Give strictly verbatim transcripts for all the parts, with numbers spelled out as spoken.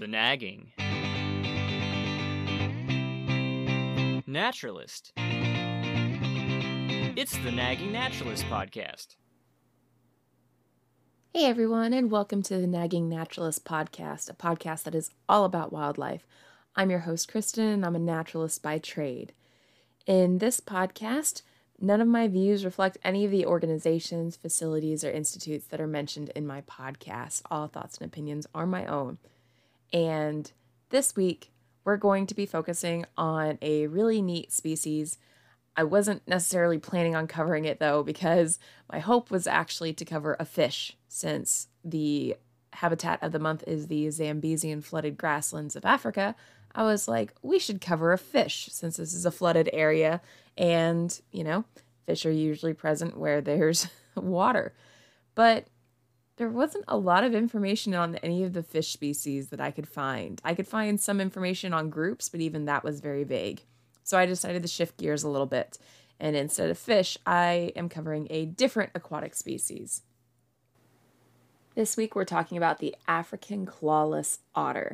The Nagging Naturalist. It's the Nagging Naturalist podcast. Hey everyone, and welcome to the Nagging Naturalist podcast, a podcast that is all about wildlife. I'm your host, Kristen, and I'm a naturalist by trade. In this podcast, none of my views reflect any of the organizations, facilities, or institutes that are mentioned in my podcast. All thoughts and opinions are my own. And this week, we're going to be focusing on a really neat species. I wasn't necessarily planning on covering it, though, because my hope was actually to cover a fish, since the habitat of the month is the Zambesian flooded grasslands of Africa. I was like, we should cover a fish, since this is a flooded area, and, you know, fish are usually present where there's water. But there wasn't a lot of information on any of the fish species that I could find. I could find some information on groups, but even that was very vague. So I decided to shift gears a little bit, and instead of fish, I am covering a different aquatic species. This week we're talking about the African clawless otter.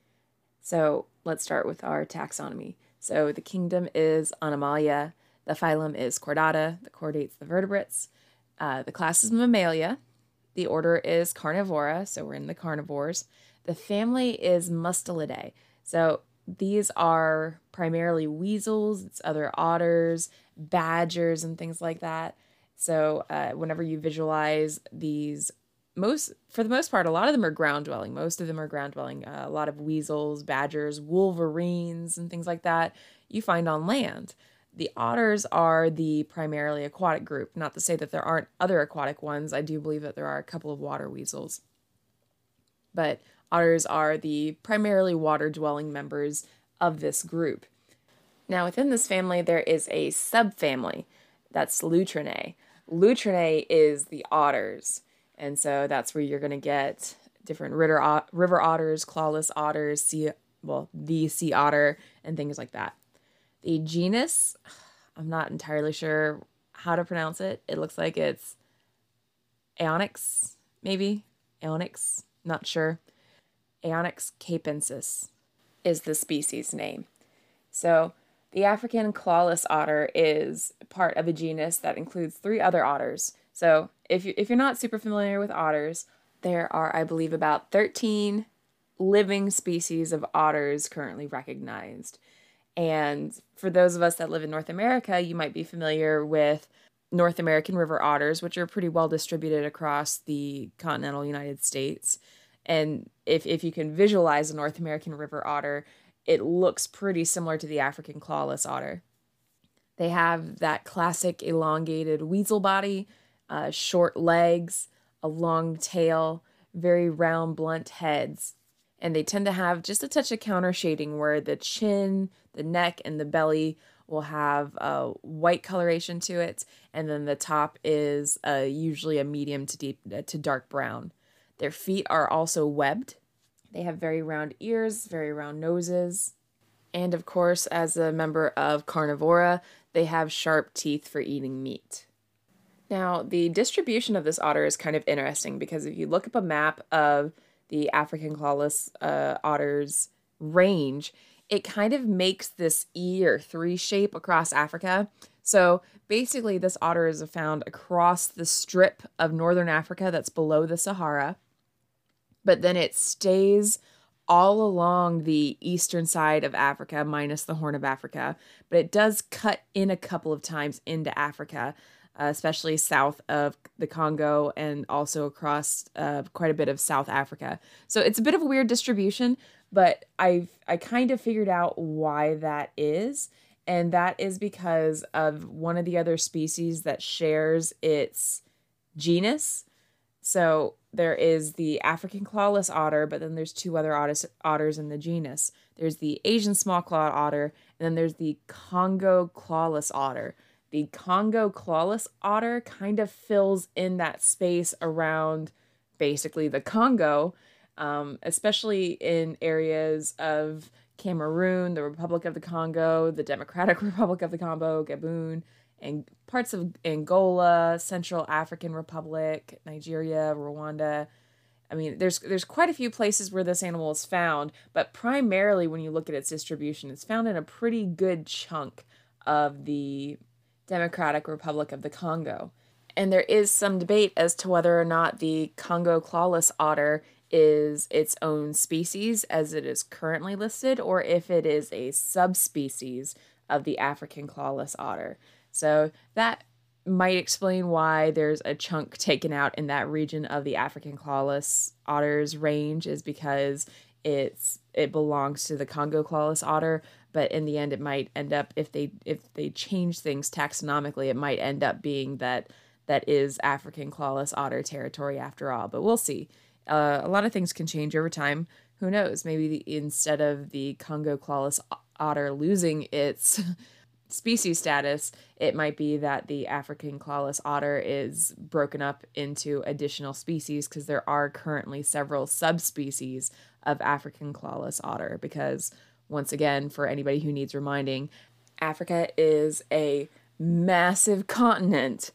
So let's start with our taxonomy. So the kingdom is Animalia, the phylum is Chordata, that chordates the vertebrates. Uh, the class is Mammalia. The order is Carnivora, so we're in the carnivores. The family is Mustelidae. So these are primarily weasels, it's other otters, badgers, and things like that. So uh, whenever you visualize these, most for the most part, a lot of them are ground-dwelling. Most of them are ground-dwelling. Uh, a lot of weasels, badgers, wolverines, and things like that you find on land. The otters are the primarily aquatic group. Not to say that there aren't other aquatic ones. I do believe that there are a couple of water weasels. But otters are the primarily water-dwelling members of this group. Now, within this family, there is a subfamily. That's Lutrinae. Lutrinae is the otters. And so that's where you're going to get different river, river otters, clawless otters, sea, well, the sea otter, and things like that. The genus, I'm not entirely sure how to pronounce it. It looks like it's Aonyx, maybe? Aonyx, not sure. Aonyx capensis is the species name. So the African clawless otter is part of a genus that includes three other otters. So if, you, if you're not super familiar with otters, there are, I believe, about thirteen living species of otters currently recognized. And for those of us that live in North America, you might be familiar with North American river otters, which are pretty well distributed across the continental United States. And if, if you can visualize a North American river otter, it looks pretty similar to the African clawless otter. They have that classic elongated weasel body, uh, short legs, a long tail, very round, blunt heads. And they tend to have just a touch of counter shading where the chin, the neck, and the belly will have a white coloration to it. And then the top is uh, usually a medium to deep to dark brown. Their feet are also webbed. They have very round ears, very round noses. And of course, as a member of Carnivora, they have sharp teeth for eating meat. Now, the distribution of this otter is kind of interesting because if you look up a map of the African clawless uh, otter's range, it kind of makes this E or three shape across Africa. So basically, this otter is found across the strip of northern Africa that's below the Sahara, but then it stays all along the eastern side of Africa, minus the Horn of Africa, but it does cut in a couple of times into Africa, uh, especially south of the Congo and also across uh, quite a bit of South Africa. So it's a bit of a weird distribution, but I've I kind of figured out why that is, and that is because of one of the other species that shares its genus. So there is the African clawless otter, but then there's two other otters, otters in the genus. There's the Asian small-clawed otter, and then there's the Congo clawless otter. The Congo clawless otter kind of fills in that space around basically the Congo, um, especially in areas of Cameroon, the Republic of the Congo, the Democratic Republic of the Congo, Gabon, and parts of Angola, Central African Republic, Nigeria, Rwanda, I mean, there's there's quite a few places where this animal is found, but primarily when you look at its distribution, it's found in a pretty good chunk of the Democratic Republic of the Congo. And there is some debate as to whether or not the Congo clawless otter is its own species as it is currently listed, or if it is a subspecies of the African clawless otter. So that might explain why there's a chunk taken out in that region of the African clawless otter's range, is because it's it belongs to the Congo clawless otter, but in the end it might end up, if they if they change things taxonomically, it might end up being that that is African clawless otter territory after all. But we'll see. Uh, a lot of things can change over time. Who knows? Maybe the, instead of the Congo clawless otter losing its species status, it might be that the African clawless otter is broken up into additional species, because there are currently several subspecies of African clawless otter. Because once again, for anybody who needs reminding, Africa is a massive continent,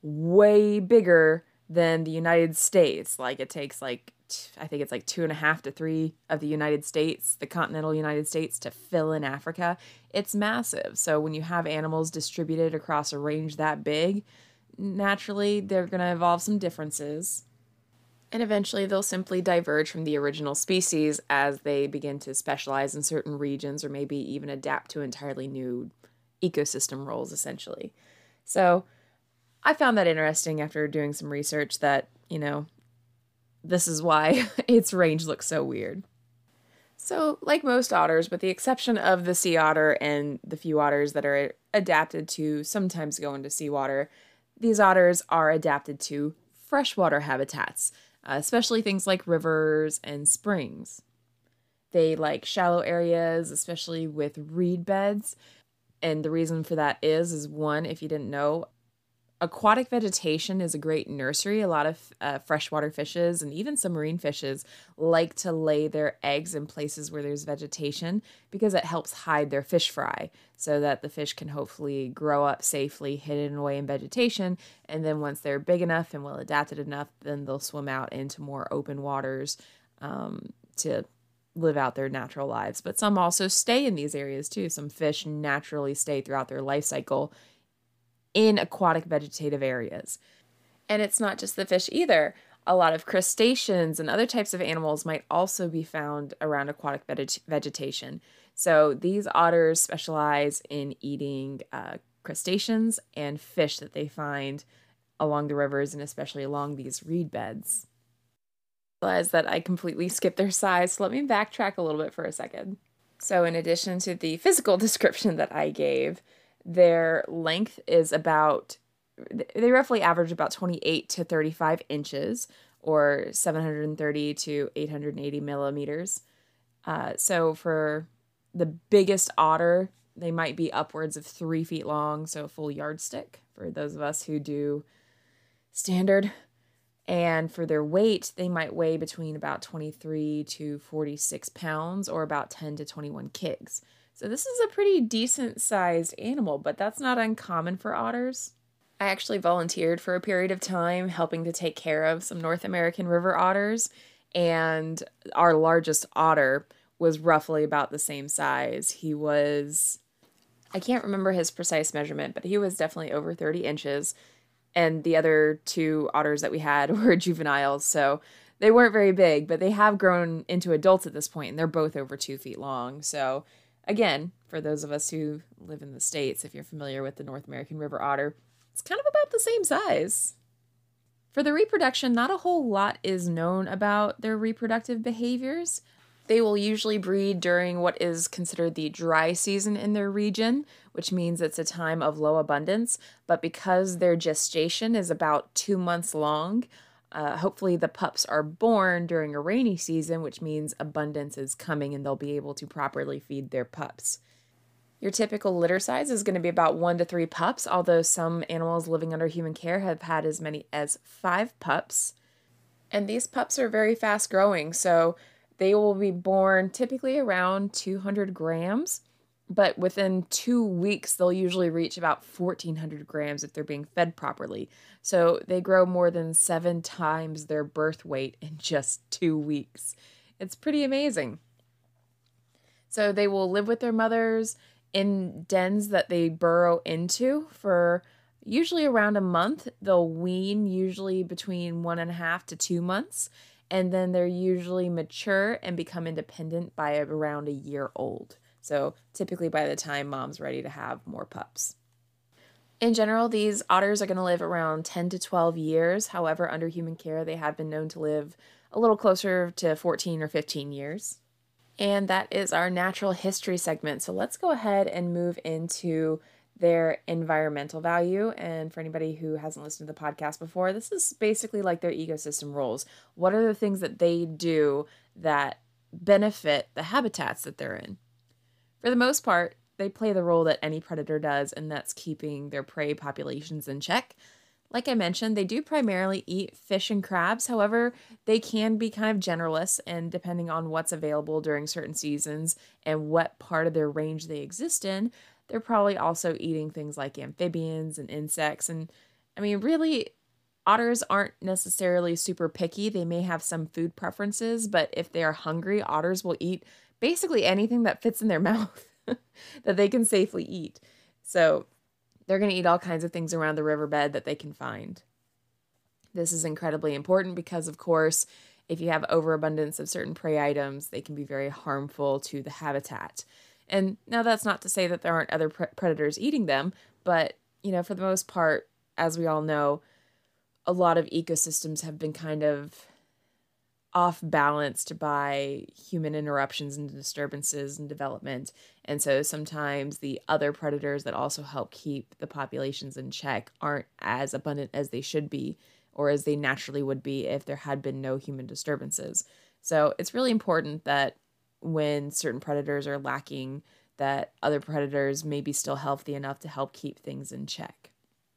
way bigger than the United States. Like, it takes like, I think it's like two and a half to three of the United States, the continental United States, to fill in Africa. It's massive. So when you have animals distributed across a range that big, naturally they're going to evolve some differences. And eventually they'll simply diverge from the original species as they begin to specialize in certain regions, or maybe even adapt to entirely new ecosystem roles, essentially. So I found that interesting after doing some research, that, you know, this is why its range looks so weird. So, like most otters, with the exception of the sea otter and the few otters that are adapted to sometimes go into seawater, these otters are adapted to freshwater habitats, uh, especially things like rivers and springs. They like shallow areas, especially with reed beds. And the reason for that is, is one, if you didn't know, aquatic vegetation is a great nursery. A lot of uh, freshwater fishes and even some marine fishes like to lay their eggs in places where there's vegetation, because it helps hide their fish fry, so that the fish can hopefully grow up safely hidden away in vegetation. And then once they're big enough and well adapted enough, then they'll swim out into more open waters um, to live out their natural lives. But some also stay in these areas too. Some fish naturally stay throughout their life cycle in aquatic vegetative areas. And it's not just the fish either. A lot of crustaceans and other types of animals might also be found around aquatic veget- vegetation. So these otters specialize in eating uh, crustaceans and fish that they find along the rivers, and especially along these reed beds. I realize that I completely skipped their size, so let me backtrack a little bit for a second. So in addition to the physical description that I gave, their length is about, they roughly average about twenty-eight to thirty-five inches, or seven hundred thirty to eight hundred eighty millimeters. Uh, so for the biggest otter, they might be upwards of three feet long, so a full yardstick for those of us who do standard. And for their weight, they might weigh between about twenty-three to forty-six pounds, or about ten to twenty-one kilograms. So this is a pretty decent sized animal, but that's not uncommon for otters. I actually volunteered for a period of time helping to take care of some North American river otters, and our largest otter was roughly about the same size. He was, I can't remember his precise measurement, but he was definitely over thirty inches, and the other two otters that we had were juveniles, so they weren't very big, but they have grown into adults at this point, and they're both over two feet long, so again, for those of us who live in the States, if you're familiar with the North American river otter, it's kind of about the same size. For the reproduction, not a whole lot is known about their reproductive behaviors. They will usually breed during what is considered the dry season in their region, which means it's a time of low abundance. But because their gestation is about two months long, Uh, hopefully the pups are born during a rainy season, which means abundance is coming and they'll be able to properly feed their pups. Your typical litter size is going to be about one to three pups, although some animals living under human care have had as many as five pups. And these pups are very fast growing, so they will be born typically around two hundred grams. but within two weeks, they'll usually reach about fourteen hundred grams if they're being fed properly. So they grow more than seven times their birth weight in just two weeks. It's pretty amazing. So they will live with their mothers in dens that they burrow into for usually around a month. They'll wean usually between one and a half to two months. And then they're usually mature and become independent by around a year old. So typically by the time mom's ready to have more pups. In general, these otters are going to live around ten to twelve years. However, under human care, they have been known to live a little closer to fourteen or fifteen years. And that is our natural history segment. So let's go ahead and move into their environmental value. And for anybody who hasn't listened to the podcast before, this is basically like their ecosystem roles. What are the things that they do that benefit the habitats that they're in? For the most part, they play the role that any predator does, and that's keeping their prey populations in check. Like I mentioned, they do primarily eat fish and crabs. However, they can be kind of generalists, and depending on what's available during certain seasons and what part of their range they exist in, they're probably also eating things like amphibians and insects. And I mean, really, otters aren't necessarily super picky. They may have some food preferences, but if they are hungry, otters will eat basically anything that fits in their mouth that they can safely eat. So they're going to eat all kinds of things around the riverbed that they can find. This is incredibly important because, of course, if you have overabundance of certain prey items, they can be very harmful to the habitat. And now that's not to say that there aren't other pre- predators eating them, but, you know, for the most part, as we all know, a lot of ecosystems have been kind of off-balanced by human interruptions and disturbances and development. And so sometimes the other predators that also help keep the populations in check aren't as abundant as they should be, or as they naturally would be if there had been no human disturbances. So it's really important that when certain predators are lacking, that other predators may be still healthy enough to help keep things in check.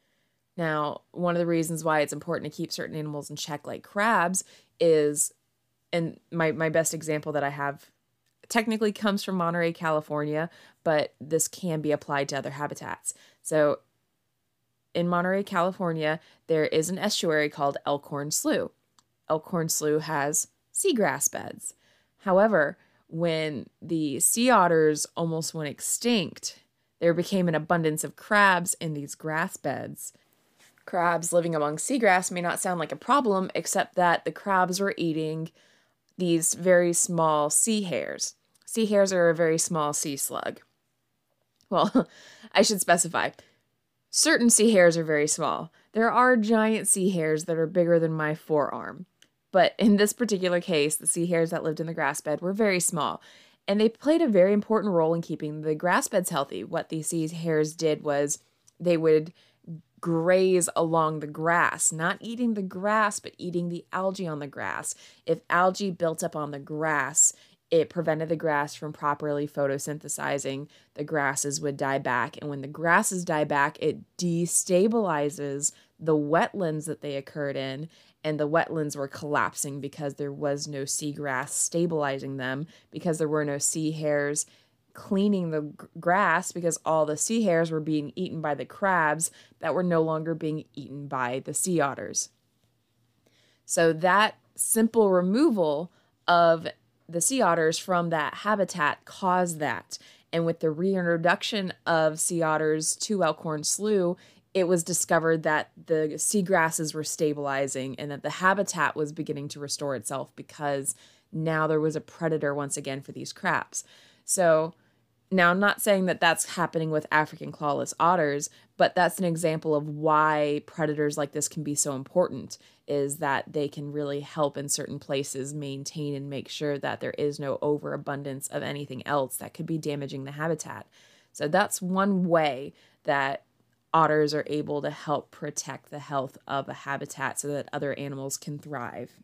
Now, one of the reasons why it's important to keep certain animals in check, like crabs, is, and my, my best example that I have technically comes from Monterey, California, but this can be applied to other habitats. So in Monterey, California, there is an estuary called Elkhorn Slough. Elkhorn Slough has seagrass beds. However, when the sea otters almost went extinct, there became an abundance of crabs in these grass beds. Crabs living among seagrass may not sound like a problem, except that the crabs were eating these very small sea hares. Sea hares are a very small sea slug. Well, I should specify. Certain sea hares are very small. There are giant sea hares that are bigger than my forearm. But in this particular case, the sea hares that lived in the grass bed were very small. And they played a very important role in keeping the grass beds healthy. What these sea hares did was they would graze along the grass, not eating the grass, but eating the algae on the grass. If algae built up on the grass, it prevented the grass from properly photosynthesizing. The grasses would die back. And when the grasses die back, it destabilizes the wetlands that they occurred in. And the wetlands were collapsing because there was no seagrass stabilizing them, because there were no sea hares cleaning the g- grass, because all the sea hares were being eaten by the crabs that were no longer being eaten by the sea otters. So that simple removal of the sea otters from that habitat caused that. And with the reintroduction of sea otters to Elkhorn Slough, it was discovered that the seagrasses were stabilizing and that the habitat was beginning to restore itself, because now there was a predator once again for these crabs. So now, I'm not saying that that's happening with African clawless otters, but that's an example of why predators like this can be so important, is that they can really help in certain places maintain and make sure that there is no overabundance of anything else that could be damaging the habitat. So that's one way that otters are able to help protect the health of a habitat so that other animals can thrive.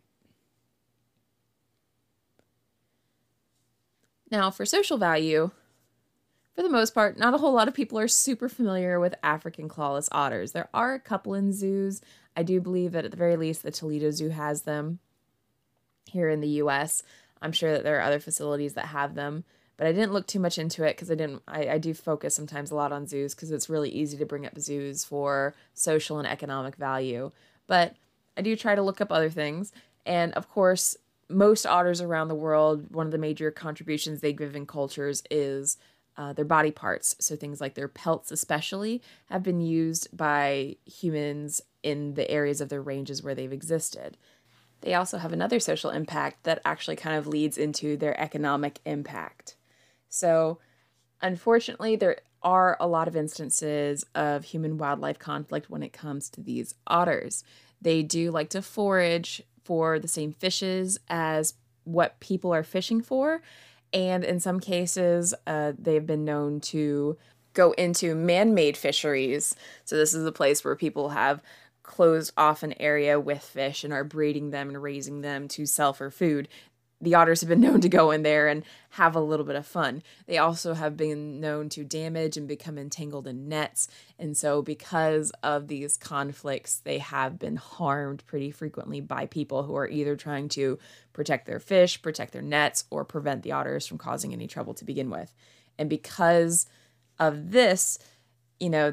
Now, for social value, for the most part, not a whole lot of people are super familiar with African clawless otters. There are a couple in zoos. I do believe that at the very least the Toledo Zoo has them here in the U S. I'm sure that there are other facilities that have them, but I didn't look too much into it because I didn't, I, I do focus sometimes a lot on zoos because it's really easy to bring up zoos for social and economic value. But I do try to look up other things. And of course, most otters around the world, one of the major contributions they give in cultures is uh, their body parts. So things like their pelts especially have been used by humans in the areas of their ranges where they've existed. They also have another social impact that actually kind of leads into their economic impact. So unfortunately, there are a lot of instances of human-wildlife conflict when it comes to these otters. They do like to forage for the same fishes as what people are fishing for, and in some cases, uh, they've been known to go into man-made fisheries. So this is a place where people have closed off an area with fish and are breeding them and raising them to sell for food. The otters have been known to go in there and have a little bit of fun. They also have been known to damage and become entangled in nets. And so because of these conflicts, they have been harmed pretty frequently by people who are either trying to protect their fish, protect their nets, or prevent the otters from causing any trouble to begin with. And because of this, you know,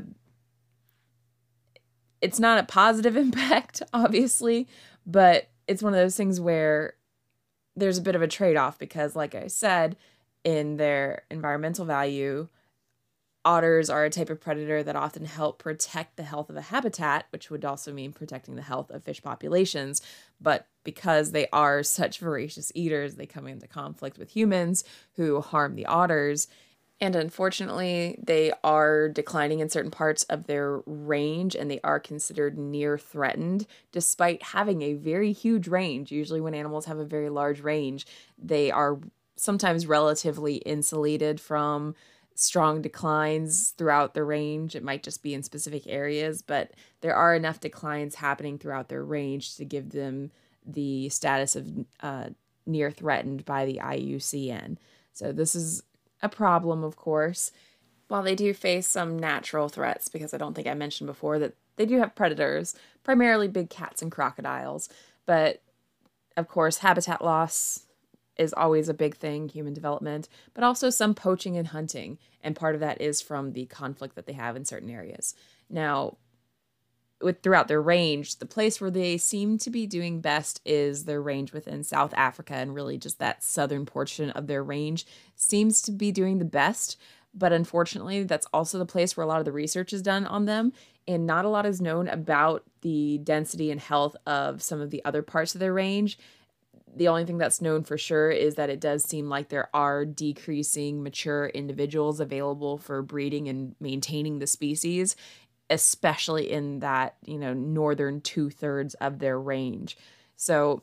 it's not a positive impact, obviously, but it's one of those things where there's a bit of a trade-off because, like I said, in their environmental value, otters are a type of predator that often help protect the health of a habitat, which would also mean protecting the health of fish populations. But because they are such voracious eaters, they come into conflict with humans who harm the otters. And unfortunately, they are declining in certain parts of their range, and they are considered near threatened, despite having a very huge range. Usually when animals have a very large range, they are sometimes relatively insulated from strong declines throughout the range. It might just be in specific areas, but there are enough declines happening throughout their range to give them the status of uh, near threatened by the I U C N. So this is a problem, of course. While they do face some natural threats, because I don't think I mentioned before that they do have predators, primarily big cats and crocodiles. But of course, habitat loss is always a big thing, human development, but also some poaching and hunting. And part of that is from the conflict that they have in certain areas. Now, with throughout their range, the place where they seem to be doing best is their range within South Africa, and really just that southern portion of their range seems to be doing the best. But unfortunately, that's also the place where a lot of the research is done on them, and not a lot is known about the density and health of some of the other parts of their range. The only thing that's known for sure is that it does seem like there are decreasing mature individuals available for breeding and maintaining the species, especially in that, you know, northern two-thirds of their range. So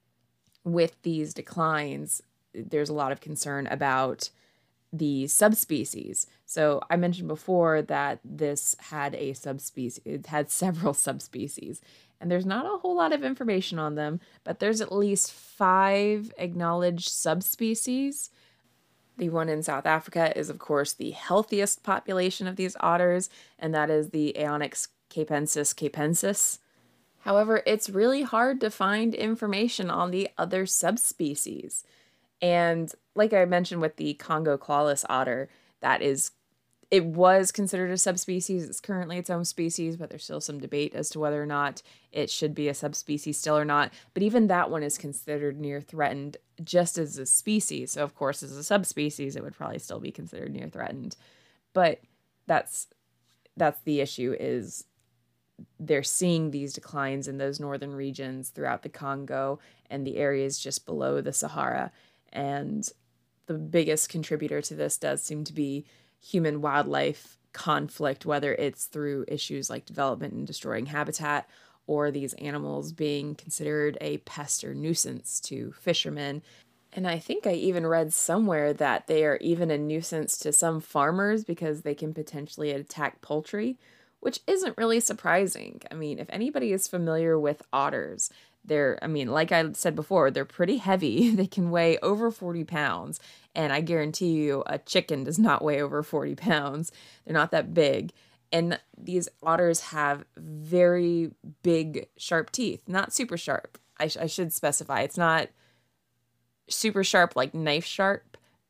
with these declines, there's a lot of concern about the subspecies. So I mentioned before that this had a subspecies, it had several subspecies, and there's not a whole lot of information on them, but there's at least five acknowledged subspecies. The one in South Africa is, of course, the healthiest population of these otters, and that is the Aonyx capensis capensis. However, it's really hard to find information on the other subspecies. And like I mentioned with the Congo clawless otter, that is, it was considered a subspecies. It's currently its own species, but there's still some debate as to whether or not it should be a subspecies still or not. But even that one is considered near threatened just as a species. So of course, as a subspecies, it would probably still be considered near threatened. But that's that's the issue, is they're seeing these declines in those northern regions throughout the Congo and the areas just below the Sahara. And the biggest contributor to this does seem to be human wildlife conflict, whether it's through issues like development and destroying habitat, or these animals being considered a pest or nuisance to fishermen. And I think I even read somewhere that they are even a nuisance to some farmers because they can potentially attack poultry, which isn't really surprising. I mean, if anybody is familiar with otters, they're, I mean, like I said before, they're pretty heavy. They can weigh over forty pounds. And I guarantee you a chicken does not weigh over forty pounds. They're not that big. And these otters have very big, sharp teeth. Not super sharp. I, sh- I should specify. It's not super sharp like knife sharp,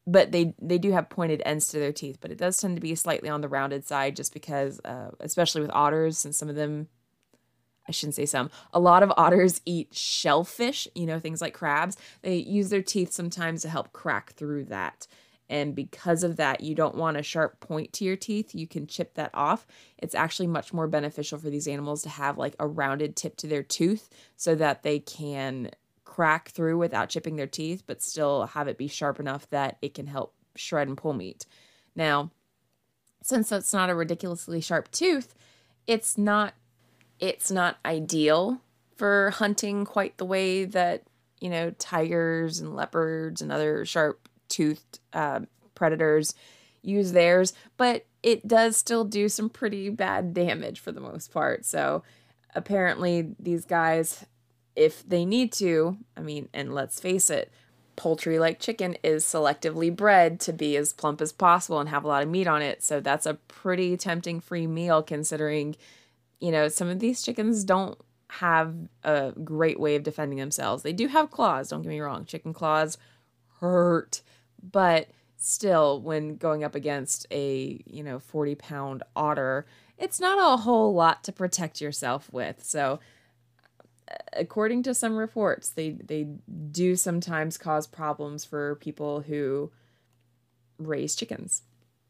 but they they do have pointed ends to their teeth, but it does tend to be slightly on the rounded side just because, uh, especially with otters, since some of them, I shouldn't say some, a lot of otters eat shellfish, you know, things like crabs. They use their teeth sometimes to help crack through that. And because of that, you don't want a sharp point to your teeth. You can chip that off. It's actually much more beneficial for these animals to have like a rounded tip to their tooth so that they can crack through without chipping their teeth, but still have it be sharp enough that it can help shred and pull meat. Now, since that's not a ridiculously sharp tooth, it's not it's not ideal for hunting quite the way that, you know, tigers and leopards and other sharp-toothed uh, predators use theirs, but it does still do some pretty bad damage for the most part. So apparently these guys, if they need to, I mean, and let's face it, poultry like chicken is selectively bred to be as plump as possible and have a lot of meat on it. So that's a pretty tempting free meal considering, you know, some of these chickens don't have a great way of defending themselves. They do have claws, don't get me wrong. Chicken claws hurt, but still, when going up against a, you know, forty pound otter, it's not a whole lot to protect yourself with. So according to some reports, they, they do sometimes cause problems for people who raise chickens.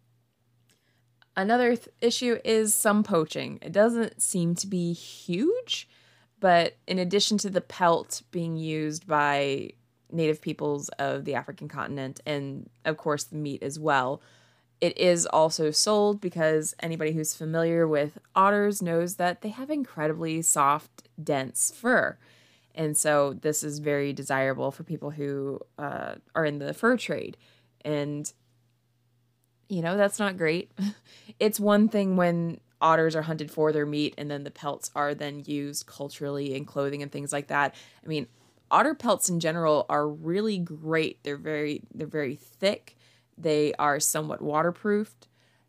Another th- issue is some poaching. It doesn't seem to be huge, but in addition to the pelt being used by native peoples of the African continent, and of course the meat as well, it is also sold because anybody who's familiar with otters knows that they have incredibly soft, dense fur. And so this is very desirable for people who uh, are in the fur trade. And you know, that's not great. It's one thing when otters are hunted for their meat and then the pelts are then used culturally in clothing and things like that. I mean, otter pelts in general are really great. They're very they're very thick. They are somewhat waterproofed,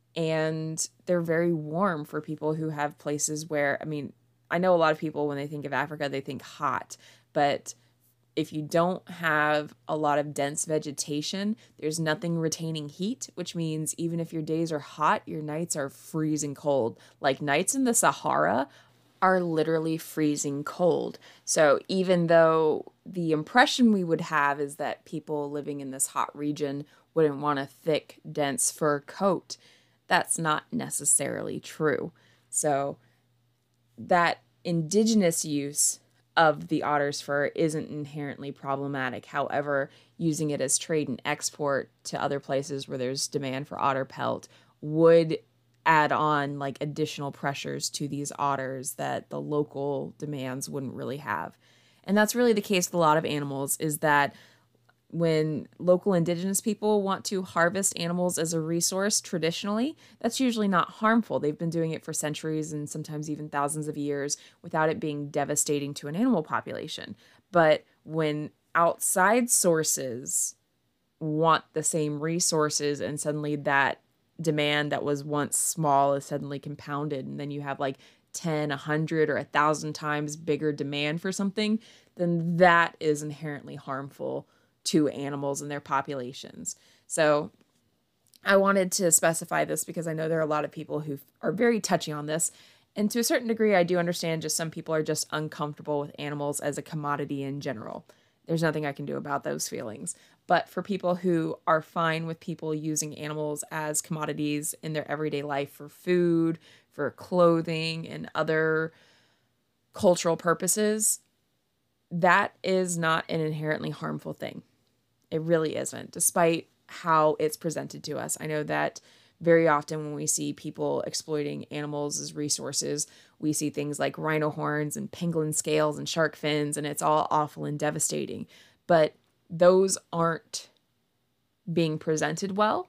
and they're very warm for people who have places where, I mean, I know a lot of people when they think of Africa, they think hot, but if you don't have a lot of dense vegetation, there's nothing retaining heat, which means even if your days are hot, your nights are freezing cold. Like nights in the Sahara are literally freezing cold. So even though the impression we would have is that people living in this hot region wouldn't want a thick, dense fur coat, that's not necessarily true. So that indigenous use of the otter's fur isn't inherently problematic. However, using it as trade and export to other places where there's demand for otter pelt would add on like additional pressures to these otters that the local demands wouldn't really have. And that's really the case with a lot of animals, is that when local indigenous people want to harvest animals as a resource traditionally, that's usually not harmful. They've been doing it for centuries and sometimes even thousands of years without it being devastating to an animal population. But when outside sources want the same resources and suddenly that demand that was once small is suddenly compounded, and then you have like ten, a hundred, or a thousand times bigger demand for something, then that is inherently harmful to animals and their populations. So I wanted to specify this because I know there are a lot of people who are very touchy on this. And to a certain degree, I do understand just some people are just uncomfortable with animals as a commodity in general. There's nothing I can do about those feelings. But for people who are fine with people using animals as commodities in their everyday life for food, for clothing, and other cultural purposes, that is not an inherently harmful thing. It really isn't, despite how it's presented to us. I know that very often when we see people exploiting animals as resources, we see things like rhino horns and pangolin scales and shark fins, and it's all awful and devastating. But those aren't being presented well.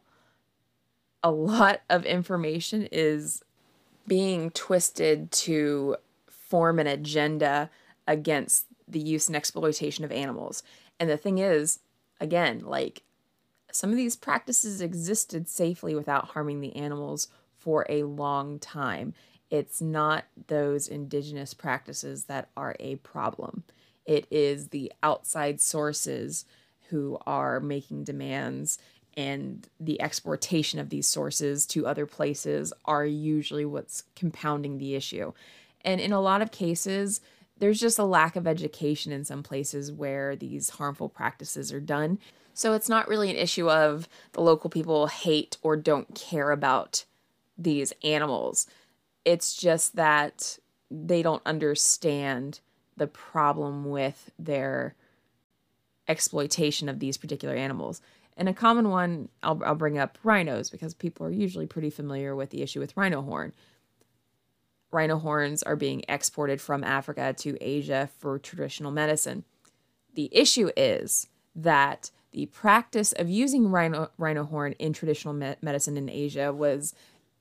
A lot of information is being twisted to form an agenda against the use and exploitation of animals. And the thing is, again, like, some of these practices existed safely without harming the animals for a long time. It's not those indigenous practices that are a problem. It is the outside sources who are making demands and the exportation of these sources to other places are usually what's compounding the issue. And in a lot of cases, there's just a lack of education in some places where these harmful practices are done. So it's not really an issue of the local people hate or don't care about these animals. It's just that they don't understand the problem with their exploitation of these particular animals. And a common one, I'll, I'll bring up rhinos, because people are usually pretty familiar with the issue with rhino horn. Rhino horns are being exported from Africa to Asia for traditional medicine. The issue is that the practice of using rhino, rhino horn in traditional me- medicine in Asia was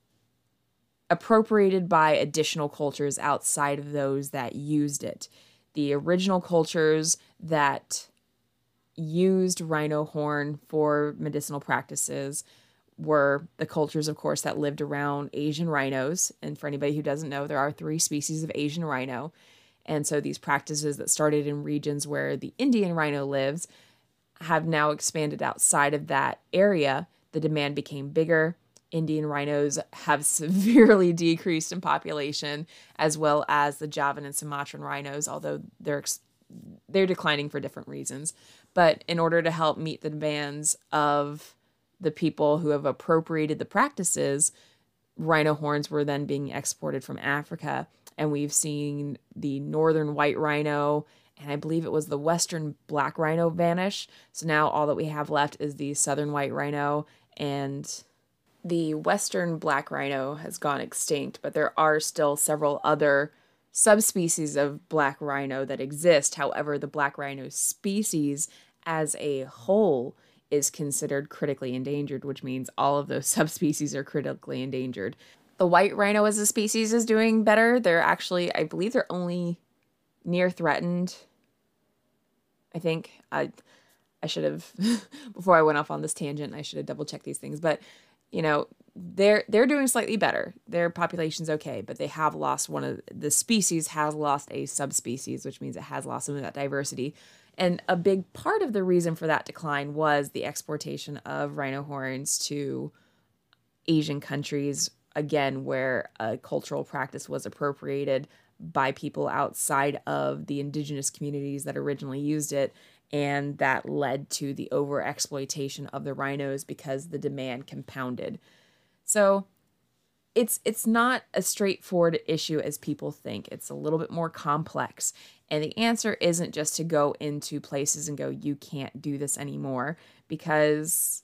appropriated by additional cultures outside of those that used it. The original cultures that used rhino horn for medicinal practices were the cultures, of course, that lived around Asian rhinos. And for anybody who doesn't know, there are three species of Asian rhino. And so these practices that started in regions where the Indian rhino lives have now expanded outside of that area. The demand became bigger. Indian rhinos have severely decreased in population, as well as the Javan and Sumatran rhinos, although they're they're declining for different reasons. But in order to help meet the demands of the people who have appropriated the practices, rhino horns were then being exported from Africa. And we've seen the northern white rhino, and I believe it was the western black rhino, vanish. So now all that we have left is the southern white rhino, and the western black rhino has gone extinct, but there are still several other subspecies of black rhino that exist. However, the black rhino species as a whole is considered critically endangered, which means all of those subspecies are critically endangered. The white rhino as a species is doing better. They're actually, I believe they're only near threatened. I think I I should have, before I went off on this tangent, I should have double checked these things. But, you know, they're they're doing slightly better. Their population's okay, but they have lost one of the species has lost a subspecies, which means it has lost some of that diversity. And a big part of the reason for that decline was the exportation of rhino horns to Asian countries, again, where a cultural practice was appropriated by people outside of the indigenous communities that originally used it. And that led to the overexploitation of the rhinos because the demand compounded. So it's it's not a straightforward issue as people think. It's a little bit more complex. And the answer isn't just to go into places and go, you can't do this anymore, because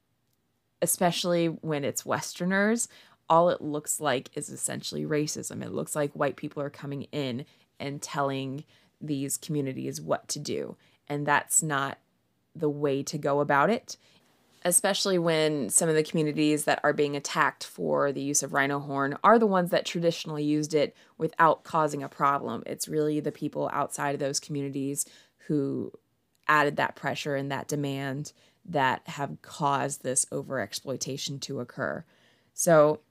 especially when it's Westerners, all it looks like is essentially racism. It looks like white people are coming in and telling these communities what to do. And that's not the way to go about it, especially when some of the communities that are being attacked for the use of rhino horn are the ones that traditionally used it without causing a problem. It's really the people outside of those communities who added that pressure and that demand that have caused this overexploitation to occur. So,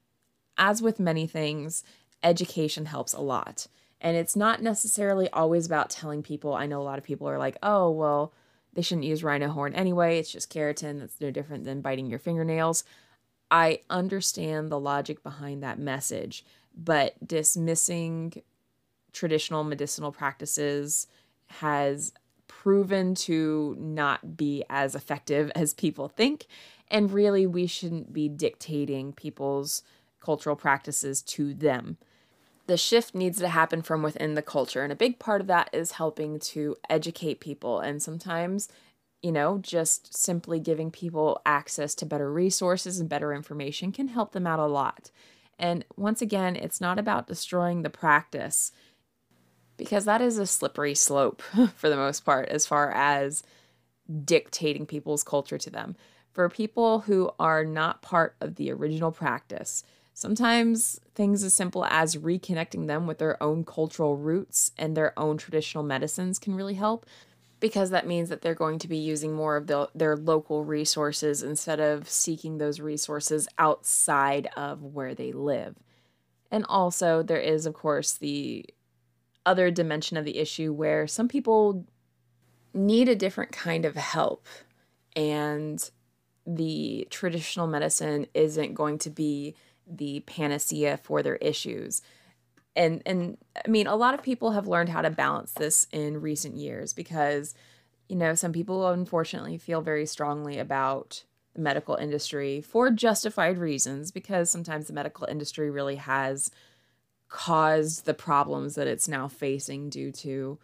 as with many things, education helps a lot. And it's not necessarily always about telling people. I know a lot of people are like, oh, well, they shouldn't use rhino horn anyway. It's just keratin. That's no different than biting your fingernails. I understand the logic behind that message, but dismissing traditional medicinal practices has proven to not be as effective as people think. And really, we shouldn't be dictating people's cultural practices to them. The shift needs to happen from within the culture. And a big part of that is helping to educate people. And sometimes, you know, just simply giving people access to better resources and better information can help them out a lot. And once again, it's not about destroying the practice, because that is a slippery slope for the most part as far as dictating people's culture to them. For people who are not part of the original practice, sometimes things as simple as reconnecting them with their own cultural roots and their own traditional medicines can really help, because that means that they're going to be using more of the, their local resources instead of seeking those resources outside of where they live. And also, there is, of course, the other dimension of the issue where some people need a different kind of help. And the traditional medicine isn't going to be the panacea for their issues. And and I mean, a lot of people have learned how to balance this in recent years because, you know, some people unfortunately feel very strongly about the medical industry for justified reasons, because sometimes the medical industry really has caused the problems that it's now facing due to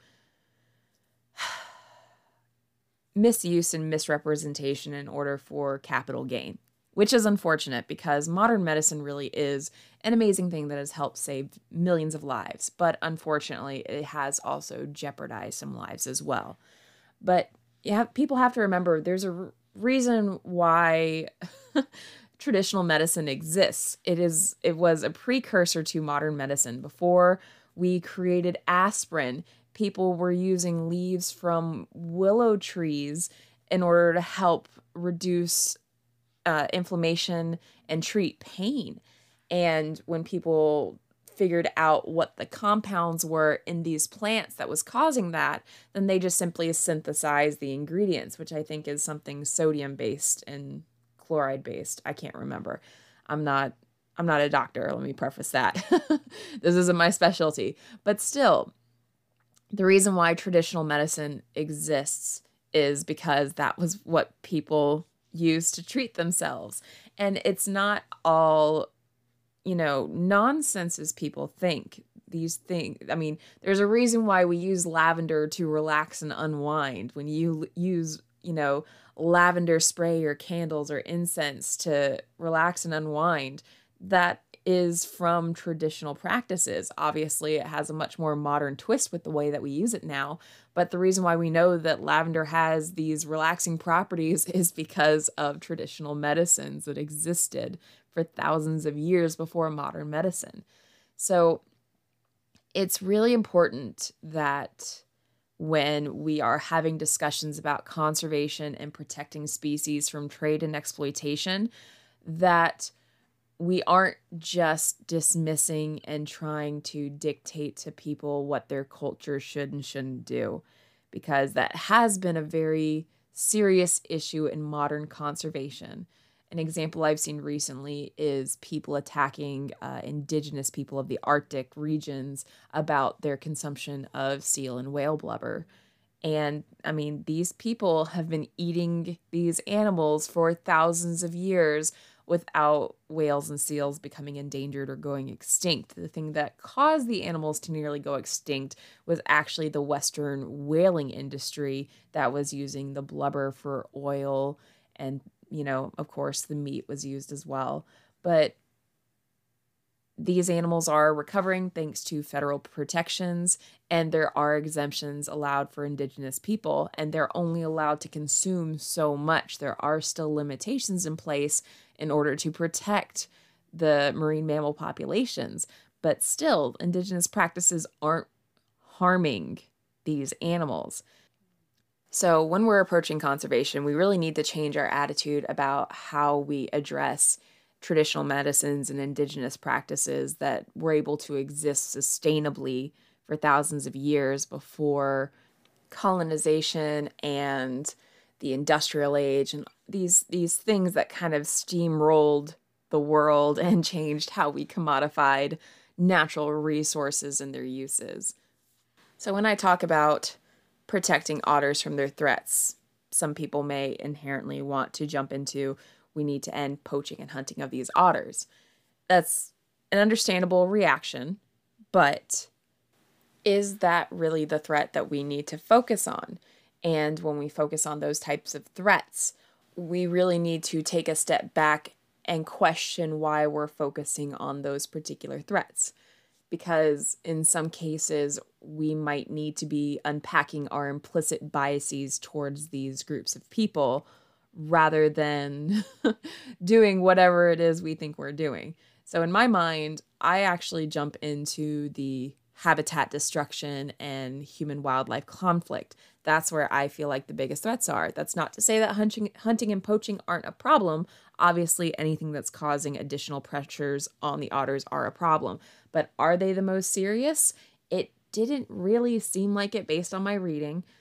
misuse and misrepresentation in order for capital gain, which is unfortunate because modern medicine really is an amazing thing that has helped save millions of lives. But unfortunately, it has also jeopardized some lives as well. But you have, people have to remember there's a r- reason why traditional medicine exists. It is it was a precursor to modern medicine. Before we created aspirin, people were using leaves from willow trees in order to help reduce uh, inflammation and treat pain. And when people figured out what the compounds were in these plants that was causing that, then they just simply synthesized the ingredients, which I think is something sodium based and chloride based. I can't remember. I'm not I'm not a doctor. Let me preface that. This isn't my specialty. But still, the reason why traditional medicine exists is because that was what people used to treat themselves. And it's not all, you know, nonsense as people think. These things, I mean, there's a reason why we use lavender to relax and unwind. When you use, you know, lavender spray or candles or incense to relax and unwind, that is from traditional practices. Obviously, it has a much more modern twist with the way that we use it now. But the reason why we know that lavender has these relaxing properties is because of traditional medicines that existed for thousands of years before modern medicine. So it's really important that when we are having discussions about conservation and protecting species from trade and exploitation, that we aren't just dismissing and trying to dictate to people what their culture should and shouldn't do, because that has been a very serious issue in modern conservation. An example I've seen recently is people attacking uh, indigenous people of the Arctic regions about their consumption of seal and whale blubber. And I mean, these people have been eating these animals for thousands of years without whales and seals becoming endangered or going extinct. The thing that caused the animals to nearly go extinct was actually the Western whaling industry that was using the blubber for oil, and, you know, of course, the meat was used as well. But these animals are recovering thanks to federal protections, and there are exemptions allowed for indigenous people, and they're only allowed to consume so much. There are still limitations in place in order to protect the marine mammal populations, but still, indigenous practices aren't harming these animals. So when we're approaching conservation, we really need to change our attitude about how we address traditional medicines and indigenous practices that were able to exist sustainably for thousands of years before colonization and the industrial age and these these things that kind of steamrolled the world and changed how we commodified natural resources and their uses. So when I talk about protecting otters from their threats, some people may inherently want to jump into, we need to end poaching and hunting of these otters. That's an understandable reaction, but is that really the threat that we need to focus on? And when we focus on those types of threats, we really need to take a step back and question why we're focusing on those particular threats. Because in some cases, we might need to be unpacking our implicit biases towards these groups of people rather than doing whatever it is we think we're doing. So in my mind, I actually jump into the habitat destruction and human-wildlife conflict. That's where I feel like the biggest threats are. That's not to say that hunting, hunting and poaching aren't a problem. Obviously, anything that's causing additional pressures on the otters are a problem. But are they the most serious? It didn't really seem like it based on my reading.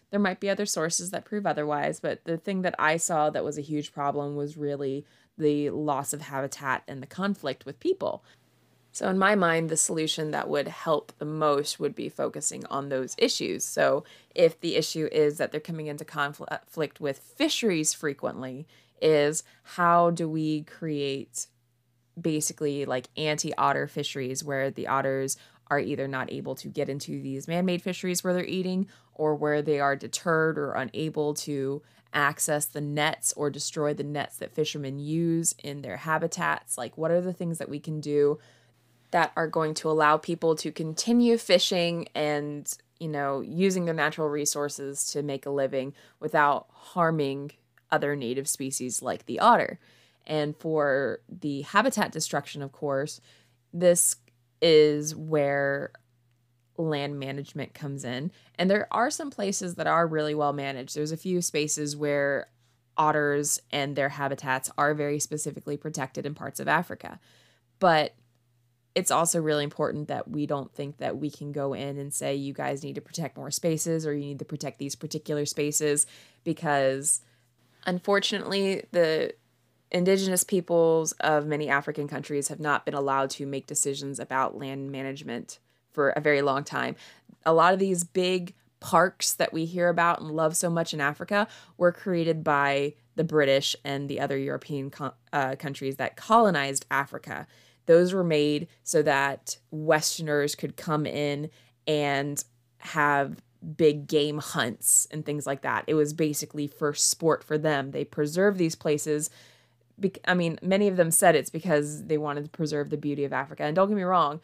There might be other sources that prove otherwise, but the thing that I saw that was a huge problem was really the loss of habitat and the conflict with people. So in my mind, the solution that would help the most would be focusing on those issues. So if the issue is that they're coming into conflict with fisheries frequently, is how do we create basically like anti-otter fisheries where the otters are either not able to get into these man-made fisheries where they're eating, or where they are deterred or unable to access the nets or destroy the nets that fishermen use in their habitats. Like, what are the things that we can do that are going to allow people to continue fishing and, you know, using their natural resources to make a living without harming other native species like the otter? And for the habitat destruction, of course, this is where land management comes in. And there are some places that are really well managed. There's a few spaces where otters and their habitats are very specifically protected in parts of Africa. But it's also really important that we don't think that we can go in and say, you guys need to protect more spaces or you need to protect these particular spaces, because unfortunately, the indigenous peoples of many African countries have not been allowed to make decisions about land management for a very long time. A lot of these big parks that we hear about and love so much in Africa were created by the British and the other European co- uh, countries that colonized Africa. Those were made so that Westerners could come in and have big game hunts and things like that. It was basically for sport for them. They preserved these places. Be- I mean, many of them said it's because they wanted to preserve the beauty of Africa. And don't get me wrong,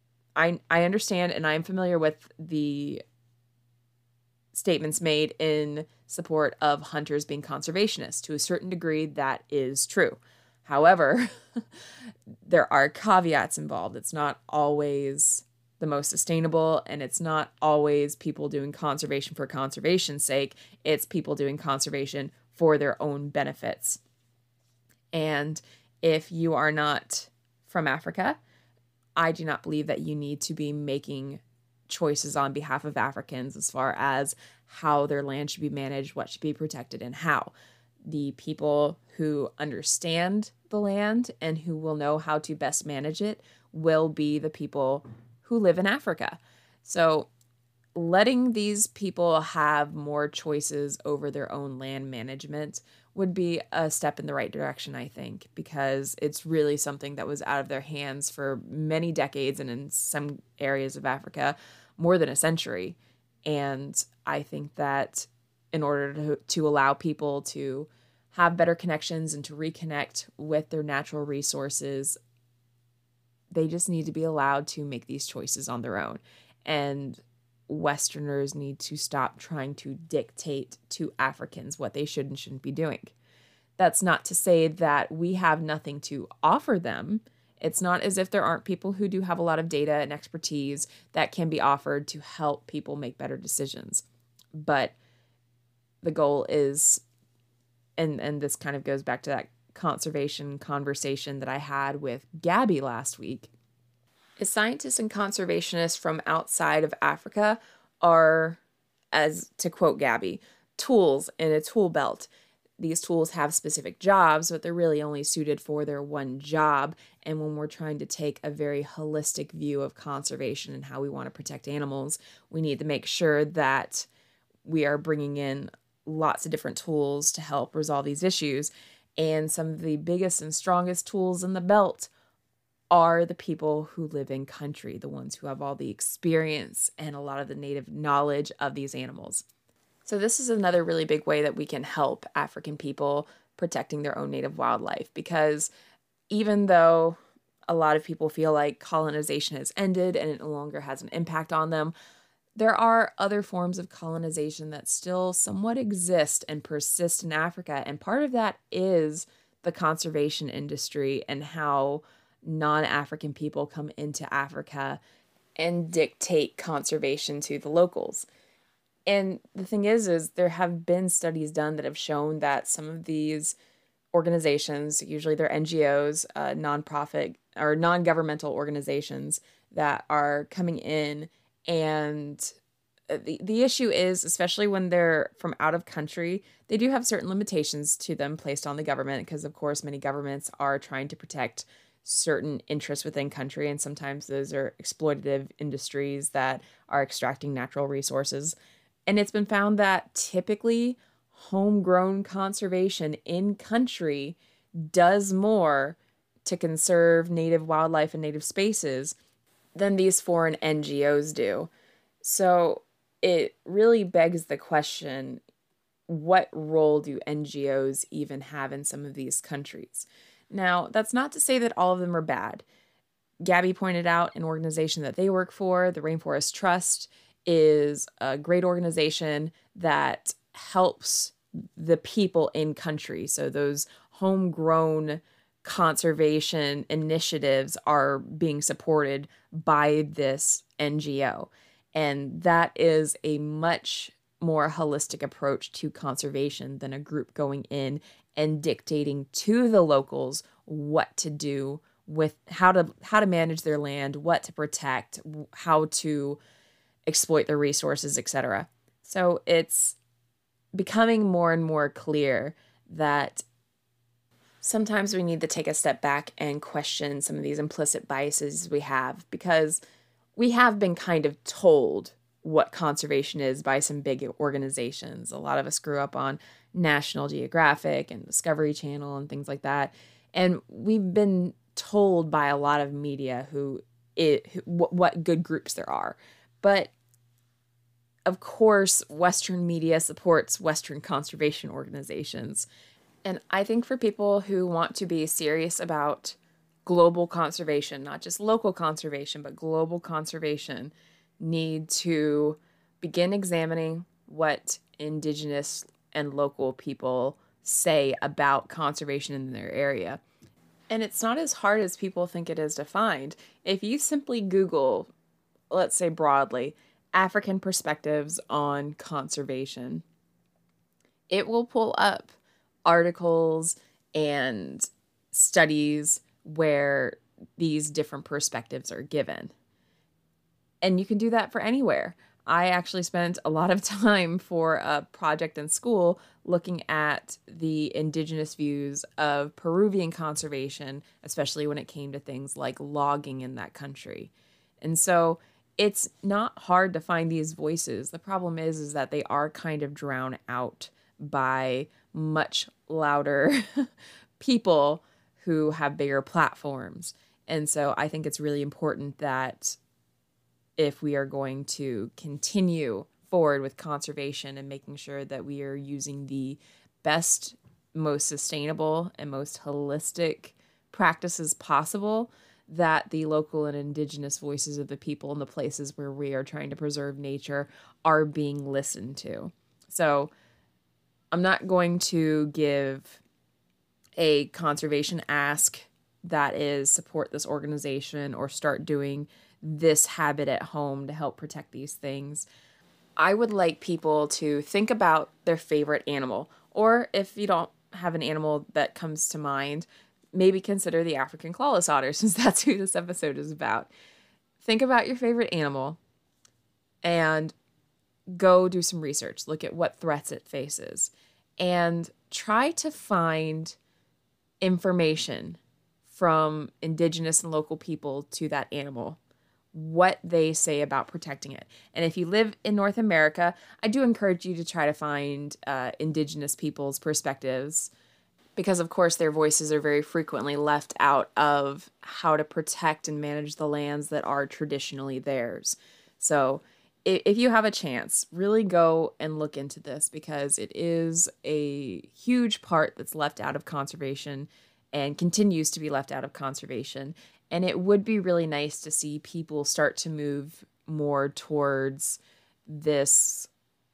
I I understand and I'm familiar with the statements made in support of hunters being conservationists. To a certain degree, that is true. However, there are caveats involved. It's not always the most sustainable, and it's not always people doing conservation for conservation's sake. It's people doing conservation for their own benefits. And if you are not from Africa, I do not believe that you need to be making choices on behalf of Africans as far as how their land should be managed, what should be protected, and how. The people who understand the land and who will know how to best manage it will be the people who live in Africa. So letting these people have more choices over their own land management would be a step in the right direction, I think, because it's really something that was out of their hands for many decades, and in some areas of Africa, more than a century. And I think that in order to, to allow people to have better connections and to reconnect with their natural resources, they just need to be allowed to make these choices on their own. And Westerners need to stop trying to dictate to Africans what they should and shouldn't be doing. That's not to say that we have nothing to offer them. It's not as if there aren't people who do have a lot of data and expertise that can be offered to help people make better decisions. But the goal is, and, and this kind of goes back to that conservation conversation that I had with Gabby last week, is scientists and conservationists from outside of Africa are, as to quote Gabby, tools in a tool belt. These tools have specific jobs, but they're really only suited for their one job. And when we're trying to take a very holistic view of conservation and how we want to protect animals, we need to make sure that we are bringing in lots of different tools to help resolve these issues. And some of the biggest and strongest tools in the belt are the people who live in country, the ones who have all the experience and a lot of the native knowledge of these animals. So this is another really big way that we can help African people protecting their own native wildlife, because even though a lot of people feel like colonization has ended and it no longer has an impact on them, there are other forms of colonization that still somewhat exist and persist in Africa. And part of that is the conservation industry and how non-African people come into Africa and dictate conservation to the locals. And the thing is, is there have been studies done that have shown that some of these organizations, usually they're N G Os, uh, nonprofit or non-governmental organizations that are coming in and the, the issue is, especially when they're from out of country, they do have certain limitations to them placed on the government because, of course, many governments are trying to protect certain interests within country, and sometimes those are exploitative industries that are extracting natural resources. And it's been found that typically homegrown conservation in country does more to conserve native wildlife and native spaces than these foreign N G Os do. So it really begs the question, what role do N G Os even have in some of these countries? Now, that's not to say that all of them are bad. Gabby pointed out an organization that they work for, the Rainforest Trust, is a great organization that helps the people in country. So those homegrown conservation initiatives are being supported by this N G O. And that is a much more holistic approach to conservation than a group going in and dictating to the locals what to do with how to how to manage their land, what to protect, how to exploit their resources, et cetera. So it's becoming more and more clear that sometimes we need to take a step back and question some of these implicit biases we have, because we have been kind of told what conservation is by some big organizations. A lot of us grew up on National Geographic and Discovery Channel and things like that. And we've been told by a lot of media who it who, what good groups there are. But of course, Western media supports Western conservation organizations. And I think for people who want to be serious about global conservation, not just local conservation, but global conservation, need to begin examining what Indigenous and local people say about conservation in their area. And it's not as hard as people think it is to find. If you simply Google, let's say broadly, African perspectives on conservation, it will pull up articles and studies where these different perspectives are given. And you can do that for anywhere. I actually spent a lot of time for a project in school looking at the indigenous views of Peruvian conservation, especially when it came to things like logging in that country. And so it's not hard to find these voices. The problem is, is that they are kind of drowned out by much louder people who have bigger platforms. And so I think it's really important that if we are going to continue forward with conservation and making sure that we are using the best, most sustainable, and most holistic practices possible, that the local and indigenous voices of the people in the places where we are trying to preserve nature are being listened to. So I'm not going to give a conservation ask that is support this organization or start doing this habit at home to help protect these things. I would like people to think about their favorite animal, or if you don't have an animal that comes to mind, maybe consider the African clawless otter, since that's who this episode is about. Think about your favorite animal and go do some research. Look at what threats it faces and try to find information from indigenous and local people to that animal, what they say about protecting it. And if you live in North America, I do encourage you to try to find uh, indigenous people's perspectives, because of course their voices are very frequently left out of how to protect and manage the lands that are traditionally theirs. So if you have a chance, really go and look into this, because it is a huge part that's left out of conservation and continues to be left out of conservation. And it would be really nice to see people start to move more towards this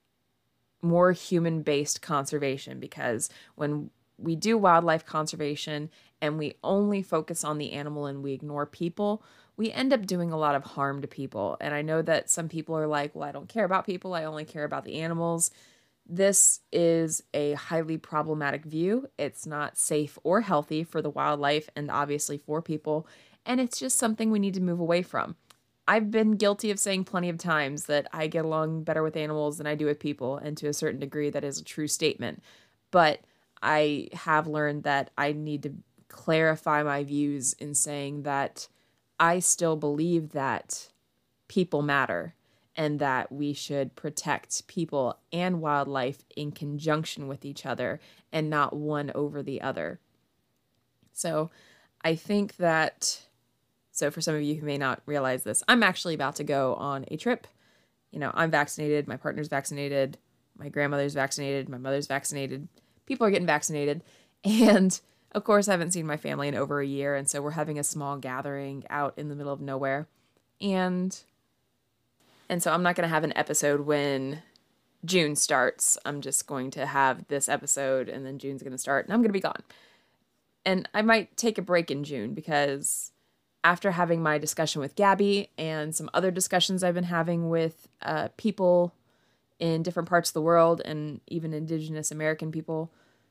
more human-based conservation, because when we do wildlife conservation and we only focus on the animal and we ignore people, we end up doing a lot of harm to people. And I know that some people are like, well, I don't care about people, I only care about the animals. This is a highly problematic view. It's not safe or healthy for the wildlife and obviously for people. And it's just something we need to move away from. I've been guilty of saying plenty of times that I get along better with animals than I do with people, and to a certain degree, that is a true statement. But I have learned that I need to clarify my views in saying that I still believe that people matter and that we should protect people and wildlife in conjunction with each other and not one over the other. So I think that, so for some of you who may not realize this, I'm actually about to go on a trip. You know, I'm vaccinated, my partner's vaccinated, my grandmother's vaccinated, my mother's vaccinated, people are getting vaccinated. And of course, I haven't seen my family in over a year. And so we're having a small gathering out in the middle of nowhere. And And so I'm not going to have an episode when June starts. I'm just going to have this episode and then June's going to start and I'm going to be gone. And I might take a break in June because after having my discussion with Gabby and some other discussions I've been having with uh, people in different parts of the world and even Indigenous American people,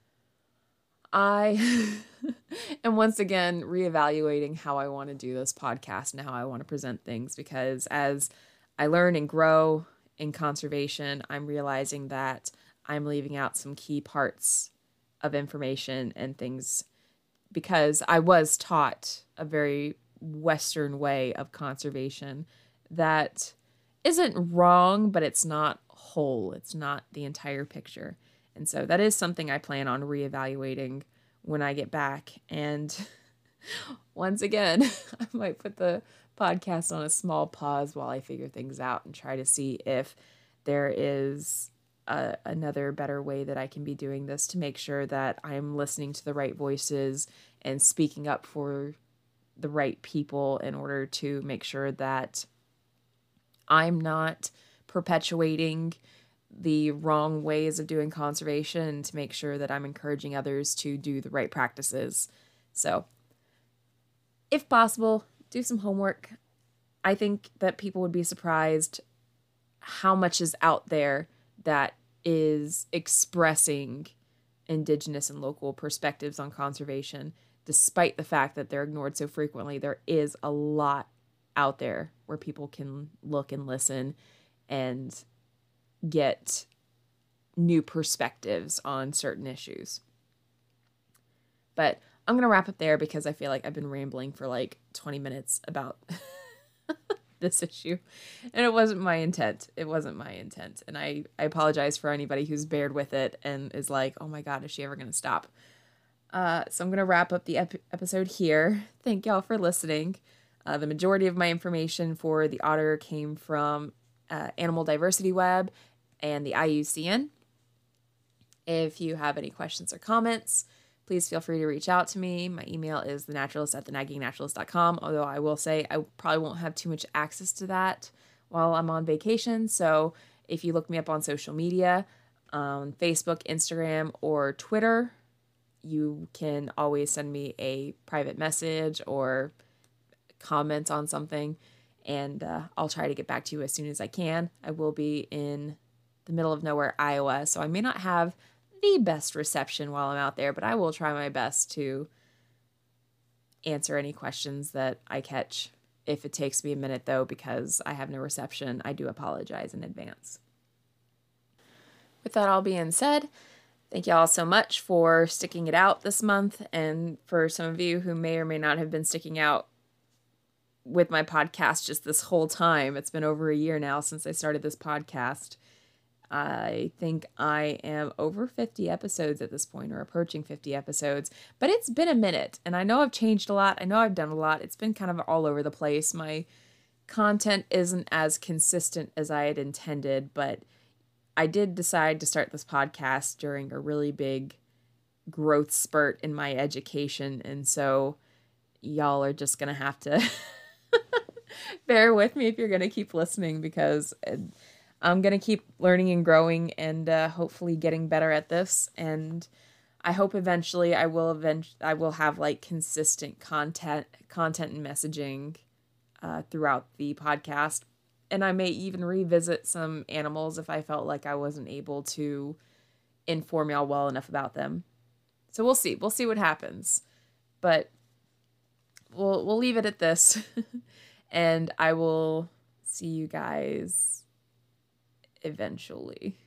I am once again reevaluating how I want to do this podcast and how I want to present things, because as I learn and grow in conservation, I'm realizing that I'm leaving out some key parts of information and things because I was taught a very Western way of conservation that isn't wrong, but it's not whole. It's not the entire picture. And so that is something I plan on reevaluating when I get back. And once again, I might put the podcast on a small pause while I figure things out and try to see if there is a, another better way that I can be doing this to make sure that I'm listening to the right voices and speaking up for the right people in order to make sure that I'm not perpetuating the wrong ways of doing conservation, and to make sure that I'm encouraging others to do the right practices. So, if possible, do some homework. I think that people would be surprised how much is out there that is expressing Indigenous and local perspectives on conservation, despite the fact that they're ignored so frequently. There is a lot out there where people can look and listen and get new perspectives on certain issues. But I'm going to wrap up there because I feel like I've been rambling for like twenty minutes about this issue. And it wasn't my intent. It wasn't my intent. And I, I apologize for anybody who's bared with it and is like, oh my God, is she ever going to stop? Uh, so I'm going to wrap up the ep- episode here. Thank y'all for listening. Uh, the majority of my information for the otter came from uh, Animal Diversity Web and the I U C N. If you have any questions or comments, please feel free to reach out to me. My email is thenaturalist at the nagging naturalist dot com, although I will say I probably won't have too much access to that while I'm on vacation. So if you look me up on social media, on Facebook, Instagram, or Twitter, you can always send me a private message or comment on something, and uh, I'll try to get back to you as soon as I can. I will be in the middle of nowhere, Iowa, so I may not have the best reception while I'm out there, but I will try my best to answer any questions that I catch. If it takes me a minute, though, because I have no reception, I do apologize in advance. With that all being said, thank y'all so much for sticking it out this month, and for some of you who may or may not have been sticking out with my podcast just this whole time. It's been over a year now since I started this podcast. I think I am over fifty episodes at this point, or approaching fifty episodes, but it's been a minute, and I know I've changed a lot. I know I've done a lot. It's been kind of all over the place. My content isn't as consistent as I had intended, but I did decide to start this podcast during a really big growth spurt in my education, and so y'all are just going to have to bear with me if you're going to keep listening, because I'm going to keep learning and growing and uh, hopefully getting better at this. And I hope eventually I will event- I will have like consistent content, content and messaging uh, throughout the podcast. And I may even revisit some animals if I felt like I wasn't able to inform y'all well enough about them. So we'll see. We'll see what happens. But we'll we'll leave it at this. And I will see you guys eventually.